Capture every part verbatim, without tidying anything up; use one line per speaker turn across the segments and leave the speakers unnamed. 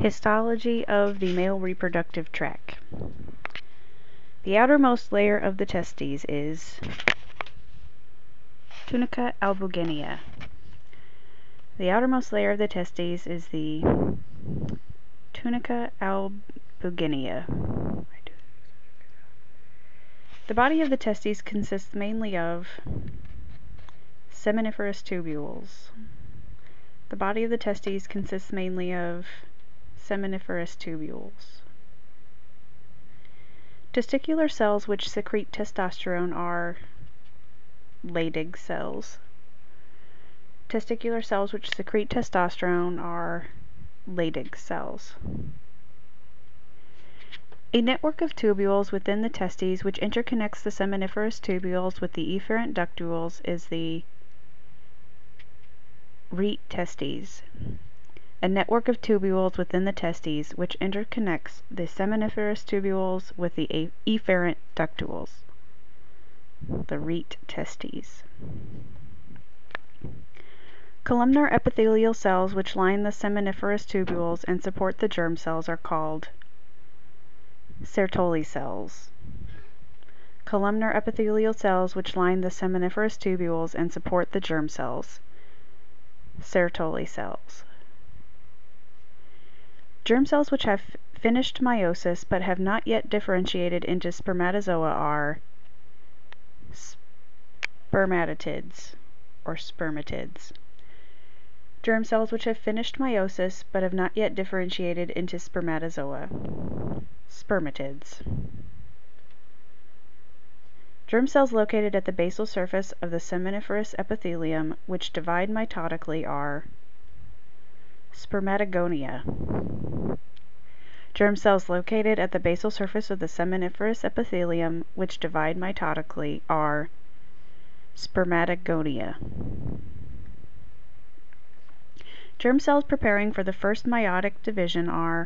Histology of the male reproductive tract. The outermost layer of the testes is tunica albuginea. The outermost layer of the testes is the tunica albuginea. The body of the testes consists mainly of seminiferous tubules. The body of the testes consists mainly of seminiferous tubules. Testicular cells which secrete testosterone are Leydig cells. Testicular cells which secrete testosterone are Leydig cells. A network of tubules within the testes which interconnects the seminiferous tubules with the efferent ductules is the rete testes. A network of tubules within the testes which interconnects the seminiferous tubules with the efferent ductules. The rete testes. Columnar epithelial cells which line the seminiferous tubules and support the germ cells are called Sertoli cells. Columnar epithelial cells which line the seminiferous tubules and support the germ cells. Sertoli cells. Germ cells which have finished meiosis but have not yet differentiated into spermatozoa are spermatids or spermatids. Germ cells which have finished meiosis but have not yet differentiated into spermatozoa. Spermatids. Germ cells located at the basal surface of the seminiferous epithelium which divide mitotically are spermatogonia. Germ cells located at the basal surface of the seminiferous epithelium which divide mitotically are spermatogonia. Germ cells preparing for the first meiotic division are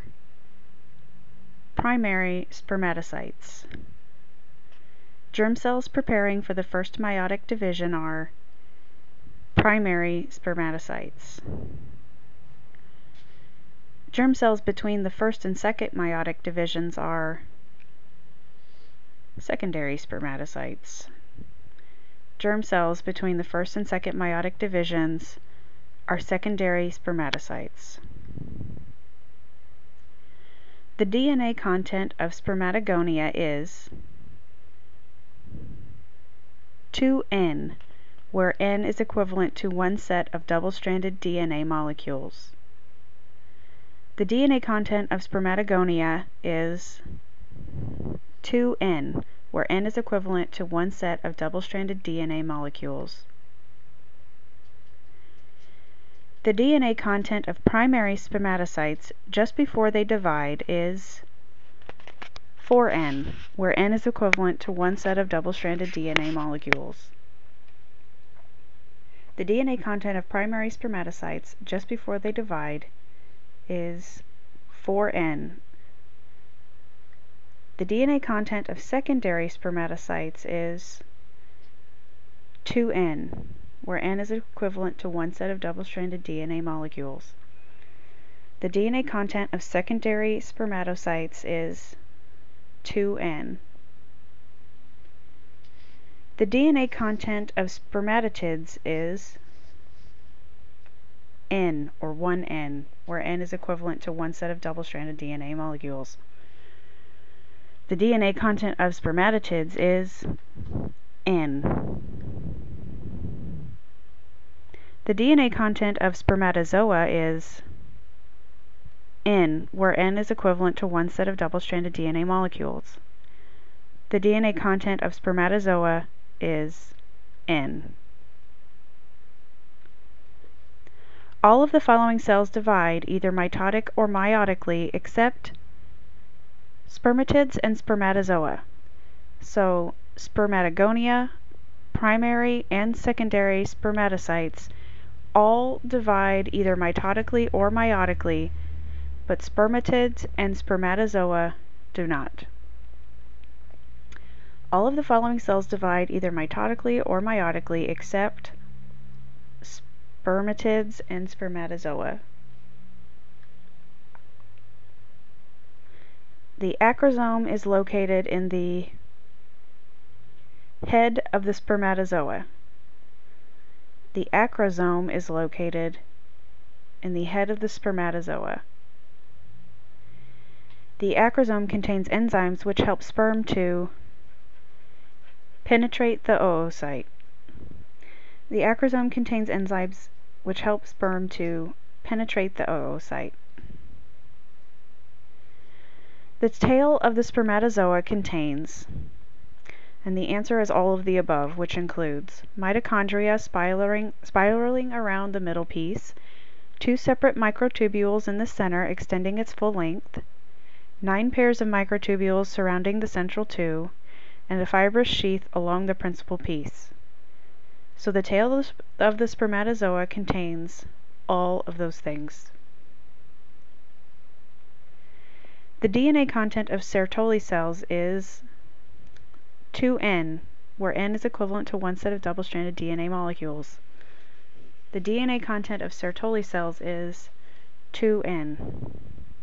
primary spermatocytes. Germ cells preparing for the first meiotic division are primary spermatocytes. Germ cells between the first and second meiotic divisions are secondary spermatocytes. Germ cells between the first and second meiotic divisions are secondary spermatocytes. The D N A content of spermatogonia is two N, where N is equivalent to one set of double-stranded D N A molecules. The D N A content of spermatogonia is two N, where N is equivalent to one set of double-stranded D N A molecules. The D N A content of primary spermatocytes just before they divide is four N, where N is equivalent to one set of double-stranded D N A molecules. The D N A content of primary spermatocytes just before they divide is four N. The D N A content of secondary spermatocytes is two N, where N is equivalent to one set of double-stranded D N A molecules. The D N A content of secondary spermatocytes is two N. The D N A content of spermatids is N, or one N, where N is equivalent to one set of double-stranded D N A molecules. The D N A content of spermatids is N. The D N A content of spermatozoa is N, where N is equivalent to one set of double-stranded D N A molecules. The D N A content of spermatozoa is N. All of the following cells divide either mitotic or meiotically except spermatids and spermatozoa. So spermatogonia, primary and secondary spermatocytes all divide either mitotically or meiotically, but spermatids and spermatozoa do not. All of the following cells divide either mitotically or meiotically except spermatids and spermatozoa. The acrosome is located in the head of the spermatozoa. The acrosome is located in the head of the spermatozoa. The acrosome contains enzymes which help sperm to penetrate the oocyte. The acrosome contains enzymes which help sperm to penetrate the oocyte. The tail of the spermatozoa contains, and the answer is all of the above, which includes mitochondria spiraling, spiraling around the middle piece, two separate microtubules in the center extending its full length, nine pairs of microtubules surrounding the central tube, and a fibrous sheath along the principal piece. So the tail of the spermatozoa contains all of those things. The D N A content of Sertoli cells is two N, where N is equivalent to one set of double-stranded D N A molecules. The D N A content of Sertoli cells is two N.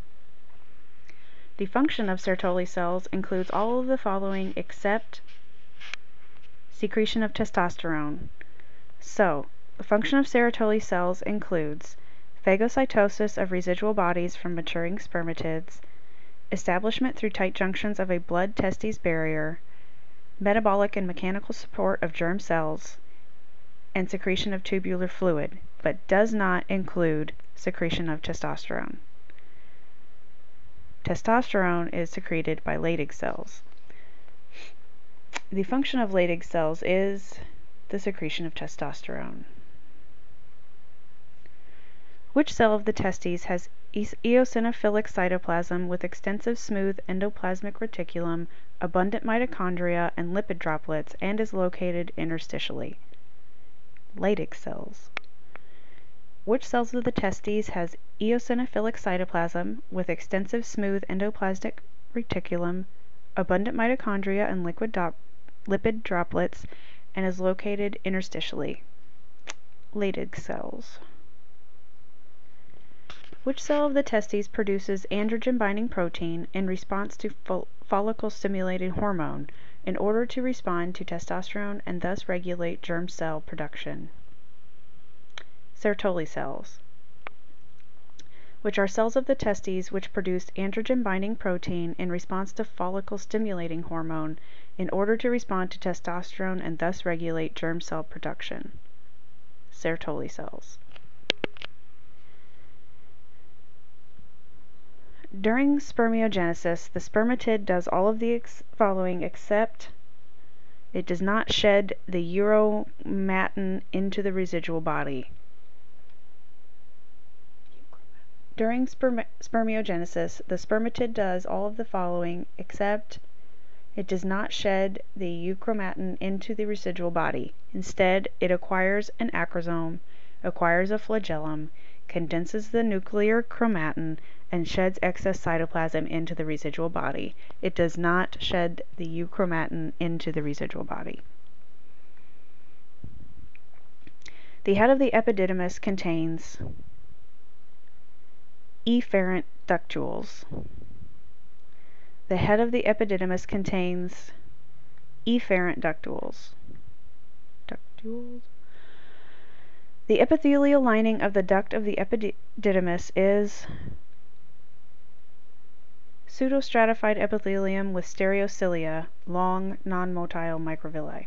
The function of Sertoli cells includes all of the following except secretion of testosterone. So, the function of Sertoli cells includes phagocytosis of residual bodies from maturing spermatids, establishment through tight junctions of a blood-testis barrier, metabolic and mechanical support of germ cells, and secretion of tubular fluid, but does not include secretion of testosterone. Testosterone is secreted by Leydig cells. The function of Leydig cells is the secretion of testosterone. Which cell of the testes has eosinophilic cytoplasm with extensive smooth endoplasmic reticulum, abundant mitochondria, and lipid droplets, and is located interstitially? Leydig cells. Which cells of the testes has eosinophilic cytoplasm with extensive smooth endoplasmic reticulum, abundant mitochondria and liquid do lipid droplets, and is located interstitially? Leydig cells. Which cell of the testes produces androgen-binding protein in response to fol follicle-stimulating hormone in order to respond to testosterone and thus regulate germ cell production? Sertoli cells, which are cells of the testes which produce androgen-binding protein in response to follicle-stimulating hormone in order to respond to testosterone and thus regulate germ cell production. Sertoli cells. During spermiogenesis, the spermatid does all of the ex following except it does not shed the uromatin into the residual body. During sperm spermiogenesis, the spermatid does all of the following except it does not shed the euchromatin into the residual body. Instead, it acquires an acrosome, acquires a flagellum, condenses the nuclear chromatin, and sheds excess cytoplasm into the residual body. It does not shed the euchromatin into the residual body. The head of the epididymis contains efferent ductules. The head of the epididymis contains efferent ductules. Ductules. The epithelial lining of the duct of the epididymis is pseudostratified epithelium with stereocilia, long, non-motile microvilli.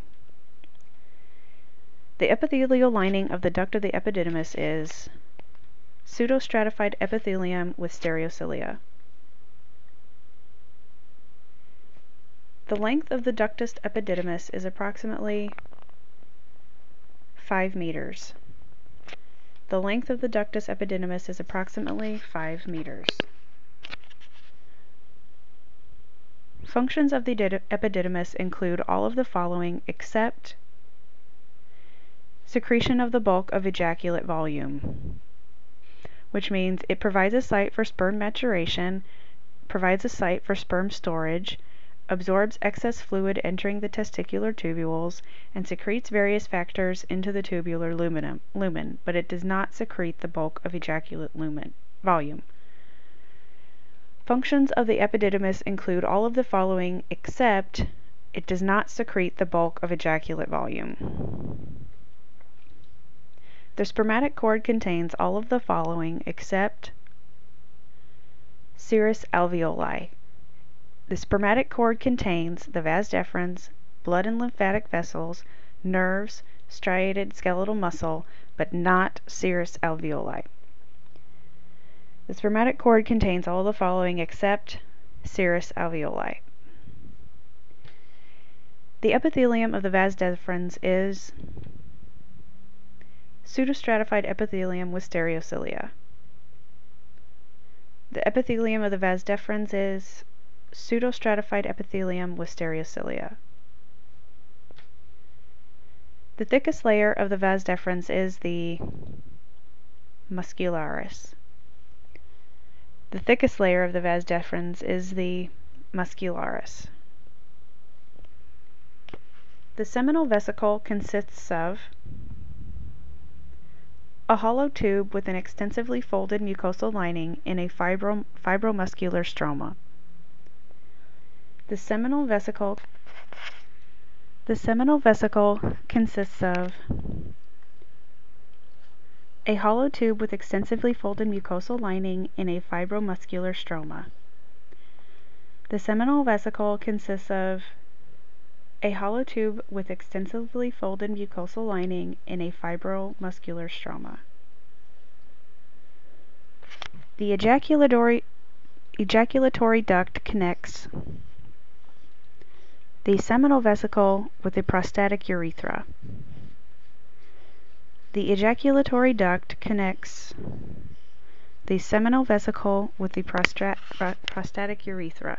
The epithelial lining of the duct of the epididymis is pseudostratified epithelium with stereocilia. The length of the ductus epididymis is approximately five meters. The length of the ductus epididymis is approximately five meters. Functions of the epididymis include all of the following except secretion of the bulk of ejaculate volume, which means it provides a site for sperm maturation, provides a site for sperm storage, absorbs excess fluid entering the testicular tubules, and secretes various factors into the tubular lumen, lumen, but it does not secrete the bulk of ejaculate lumen volume. Functions of the epididymis include all of the following except it does not secrete the bulk of ejaculate volume. The spermatic cord contains all of the following except serous alveoli. The spermatic cord contains the vas deferens, blood and lymphatic vessels, nerves, striated skeletal muscle, but not serous alveoli. The spermatic cord contains all the following except serous alveoli. The epithelium of the vas deferens is pseudostratified epithelium with stereocilia. The epithelium of the vas deferens is pseudostratified epithelium with stereocilia. The thickest layer of the vas deferens is the muscularis. The thickest layer of the vas deferens is the muscularis. The seminal vesicle consists of a hollow tube with an extensively folded mucosal lining in a fibro fibromuscular stroma. The seminal vesicle The seminal vesicle consists of a hollow tube with extensively folded mucosal lining in a fibromuscular stroma. The seminal vesicle consists of a hollow tube with extensively folded mucosal lining in a fibromuscular stroma. The ejaculatory, ejaculatory duct connects the seminal vesicle with the prostatic urethra. The ejaculatory duct connects the seminal vesicle with the prostat prostatic urethra.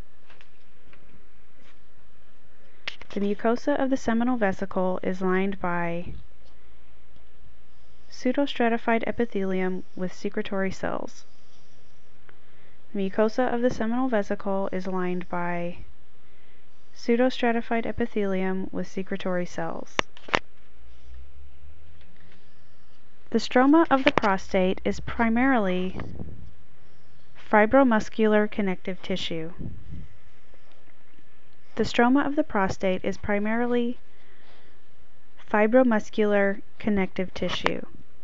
The mucosa of the seminal vesicle is lined by pseudostratified epithelium with secretory cells. The mucosa of the seminal vesicle is lined by pseudostratified epithelium with secretory cells. The stroma of the prostate is primarily fibromuscular connective tissue. The stroma of the prostate is primarily fibromuscular connective tissue.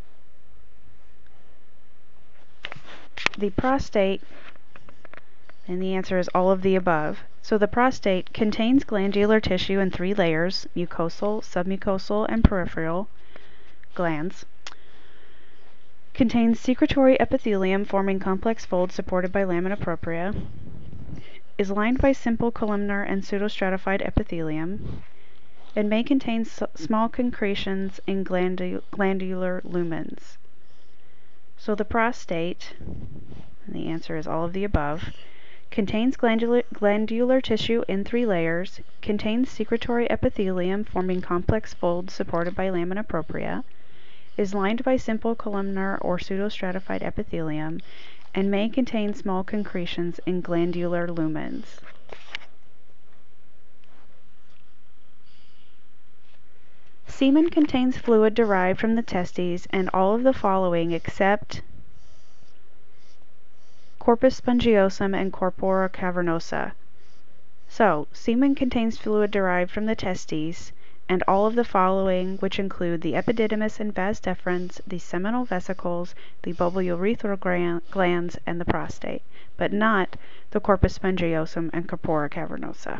The prostate, and the answer is all of the above. So the prostate contains glandular tissue in three layers: mucosal, submucosal, and peripheral glands. Contains secretory epithelium forming complex folds supported by lamina propria. Is lined by simple columnar and pseudostratified epithelium, and may contain s small concretions in glandu glandular lumens. So the prostate, and the answer is all of the above, contains glandular, glandular tissue in three layers, contains secretory epithelium forming complex folds supported by lamina propria, is lined by simple columnar or pseudostratified epithelium, and may contain small concretions in glandular lumens. Semen contains fluid derived from the testes and all of the following except corpus spongiosum and corpora cavernosa. So, semen contains fluid derived from the testes and all of the following, which include the epididymis and vas deferens, the seminal vesicles, the bulbourethral glands, and the prostate, but not the corpus spongiosum and corpora cavernosa.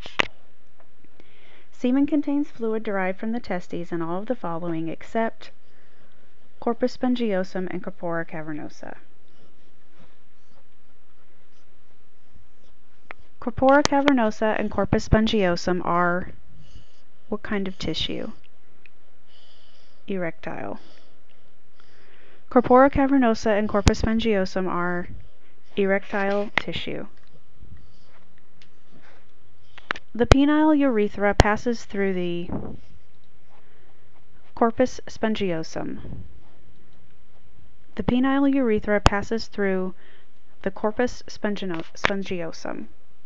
Semen contains fluid derived from the testes and all of the following except corpus spongiosum and corpora cavernosa. Corpora cavernosa and corpus spongiosum are what kind of tissue? Erectile. Corpora cavernosa and corpus spongiosum are erectile tissue. The penile urethra passes through the corpus spongiosum. The penile urethra passes through the corpus spongiosum.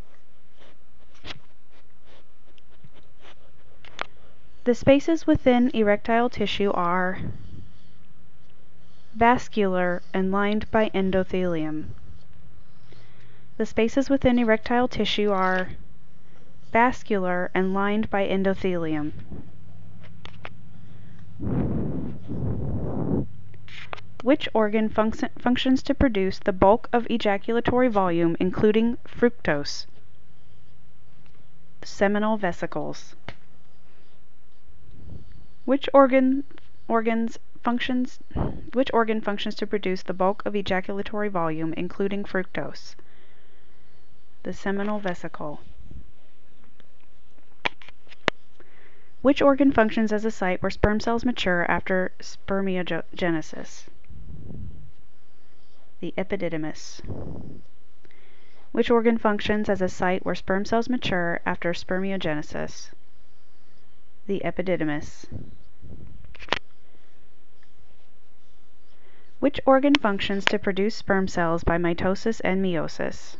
The spaces within erectile tissue are vascular and lined by endothelium. The spaces within erectile tissue are vascular and lined by endothelium. Which organ func functions to produce the bulk of ejaculatory volume, including fructose? Seminal vesicles. Which organ organs functions which organ functions to produce the bulk of ejaculatory volume, including fructose? The seminal vesicle. Which organ functions as a site where sperm cells mature after spermiogenesis? The epididymis. Which organ functions as a site where sperm cells mature after spermiogenesis? The epididymis. Which organ functions to produce sperm cells by mitosis and meiosis?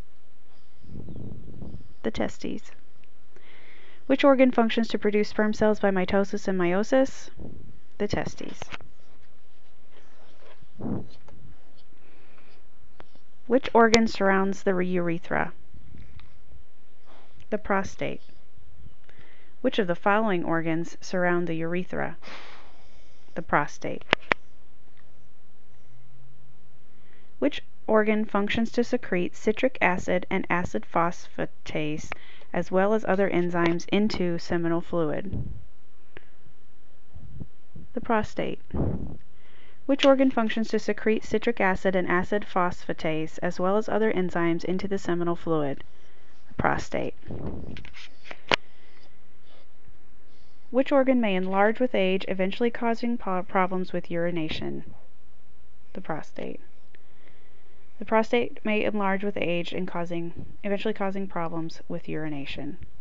The testes. Which organ functions to produce sperm cells by mitosis and meiosis? The testes. Which organ surrounds the urethra? The prostate. Which of the following organs surround the urethra? The prostate. Which organ functions to secrete citric acid and acid phosphatase as well as other enzymes into seminal fluid? The prostate. Which organ functions to secrete citric acid and acid phosphatase as well as other enzymes into the seminal fluid? The prostate. Which organ may enlarge with age, eventually causing problems with urination? The prostate. The prostate may enlarge with age and causing, eventually causing problems with urination.